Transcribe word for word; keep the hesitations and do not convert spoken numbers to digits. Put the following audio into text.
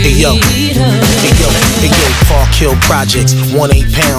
Hey yo, hey yo, hey yo, Park Hill Projects, one eight pound.